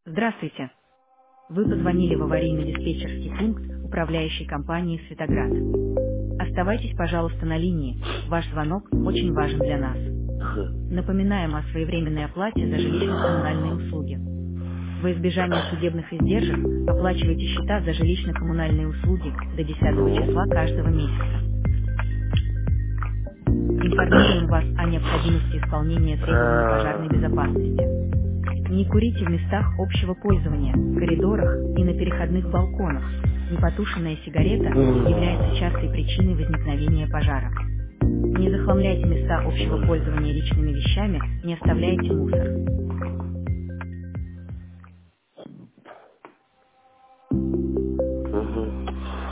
Здравствуйте. Вы позвонили в аварийно-диспетчерский пункт управляющей компании «Светоград». Оставайтесь, пожалуйста, на линии. Ваш звонок очень важен для нас. Ага. Напоминаем о своевременной оплате за жилищно-коммунальные услуги. Во избежание судебных издержек оплачивайте счета за жилищно-коммунальные услуги до 10 Ну. числа каждого месяца. Информируем вас о необходимости исполнения требований пожарной безопасности. Не курите в местах общего пользования, коридорах и на переходных балконах. Непотушенная сигарета является частой причиной возникновения пожара. Не захламляйте места общего пользования личными вещами, не оставляйте мусор. Мгм.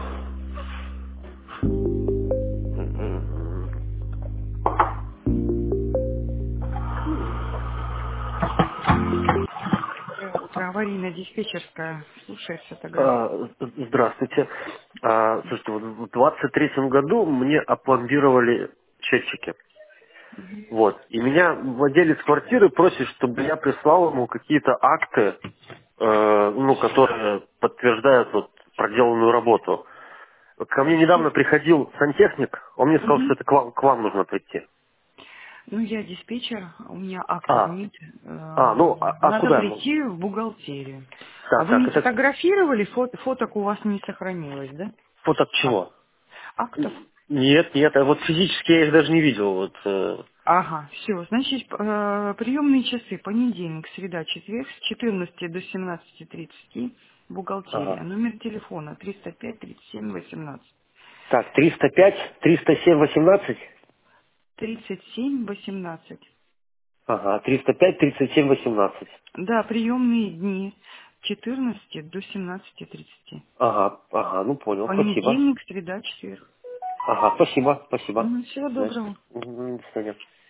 Доброе утро, аварийно-диспетчерская. Слушай, Светоград. Здравствуйте. Слушайте, вот в 23-м году мне опломбировали счетчики. Вот. И меня владелец квартиры просит, чтобы я прислал ему какие-то акты, ну, которые подтверждают вот проделанную работу. Ко мне недавно приходил сантехник, он мне сказал, что Мгм. это к вам нужно прийти. Ну, я диспетчер, у меня акта А, нет. а Надо куда ему? прийти в бухгалтерию. А Так, вы так, не это фотографировали? Фоток у вас не сохранилось, да? фото от А, чего? актов? Нет, нет, а вот физически я их даже не видел. Вот, Ага, все. Значит, приемные часы, понедельник, среда, четверг с 14 до 17:30, бухгалтерия. ага. Номер телефона 305 37 18. Так, 305, 307, 18. 37 18. Ага, 305, 37, 18. Да, приемные дни с 14 до 17:30. Ага, ага, ну понял, спасибо. Понедельник, среда, четверг. Ага, спасибо, спасибо. Всего До свидания. доброго. До свидания.